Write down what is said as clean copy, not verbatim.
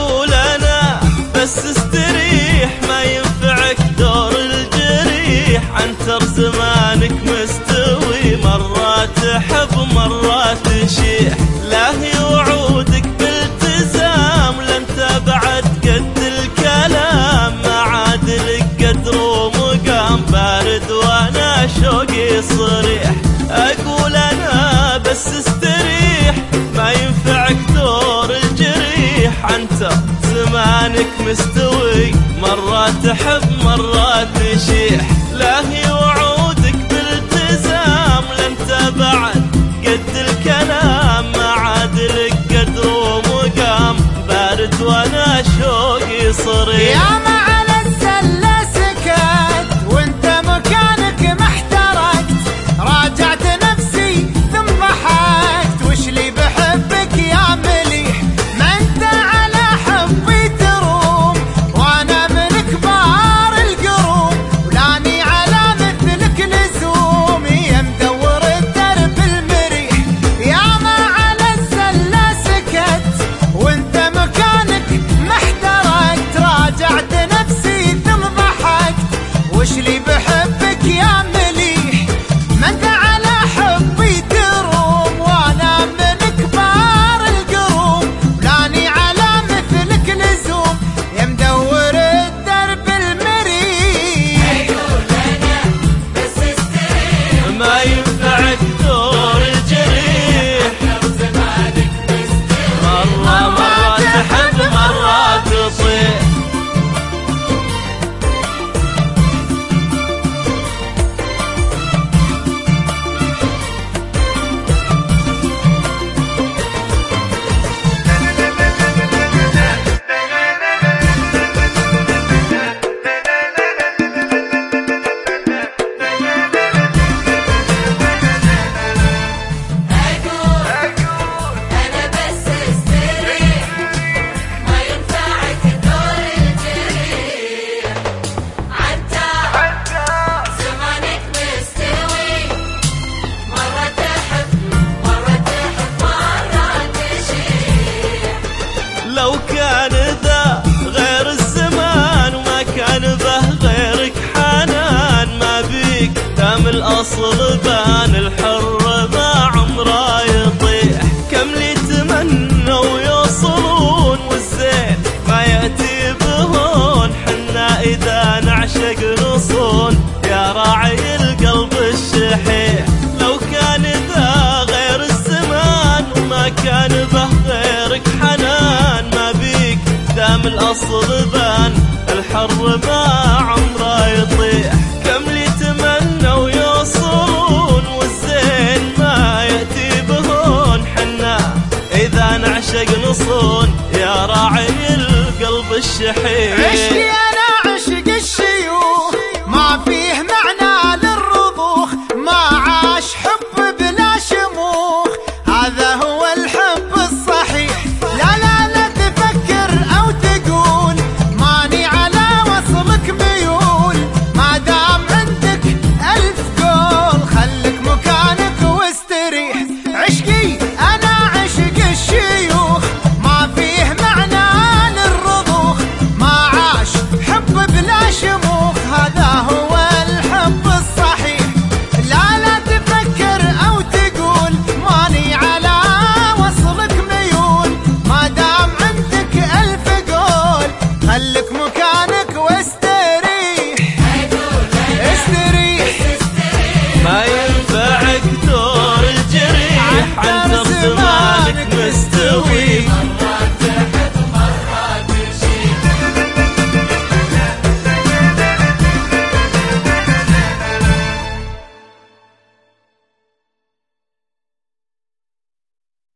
اقول انا بس استريح، ما ينفعك دور الجريح، عنتر زمانك مستوي، مرات تحب مرات تشيح، لاهي وعودك بالتزام، لانت بعد قد الكلام، ما عاد لك قدر ومقام، بارد وانا شوقي صريح، اقول انا بس استريح، ما ينفعك دور الجريح، عنتر زمانك مستوي، مرات تحب مرات تشيح، لاهي وعودك بالتزام، لانت بعد قد الكلام، ما عاد لك قدر ومقام، بارد وانا شوقي صريح. ياما على السلة سكت وانت مكانك ما احترقت، راجعت نفسي ثم ضحكت، وش لي بحبك يا مليح، ما انت على حبي تروم، وانا من كبار القروم، ولاني على مثلك لزوم، يا مدور الدرب المريح. ياما على السلة سكت وانت مكانك ما احترقت، راجعت نفسي ثم ضحكت، وش لي بحبك يا مليح، ما انت على حبي تروم، وانا من كبار القروم، ولاني على مثلك لزوم، يا مدور الدرب المريح. اقول انا بس استريح، ما ينفعك دور الجريح، لو زمانك مستوي، مرة تحب مرة تطيح. اقول انا بس استريح، ما ينفعك دور الجريح، عنتر زمانك مستوي، مرة تحب مرة تشيح. لو كان ذا غير الزمان، وما كان به غيرك حنان، ما بيك دام الاصل بان، الحر ما عمره يطيح، كم لي تمنوا يوصلون، والزين ما ياتي بهون، حنا اذا نعشق نصون، يا راعي القلب الشحيح. لو كان ذا غير الزمان، وما كان به غيرك حنان، ما بيك دام الاصل بان، الحر ما عمره يطيح، كم لي تمنوا يوصلون، والزين ما ياتي بهون، حنا اذا نعشق نصون، يا راعي القلب الشحيح. عشت يا